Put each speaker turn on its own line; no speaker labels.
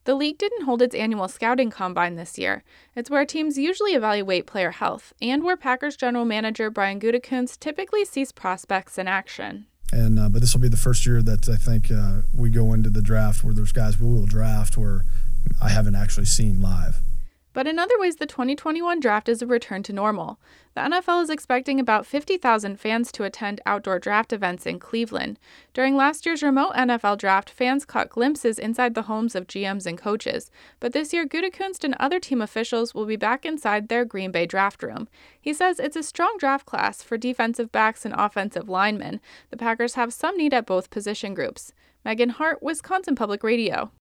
The league didn't hold its annual scouting combine this year. It's where teams usually evaluate player health, and where Packers general manager Brian Gutekunst typically sees prospects in action.
But this will be the first year that I think we go into the draft where there's guys we will draft where I haven't actually seen live.
But in other ways, the 2021 draft is a return to normal. The NFL is expecting about 50,000 fans to attend outdoor draft events in Cleveland. During last year's remote NFL draft, fans caught glimpses inside the homes of GMs and coaches. But this year, Gutekunst and other team officials will be back inside their Green Bay draft room. He says it's a strong draft class for defensive backs and offensive linemen. The Packers have some need at both position groups. Megan Hart, Wisconsin Public Radio.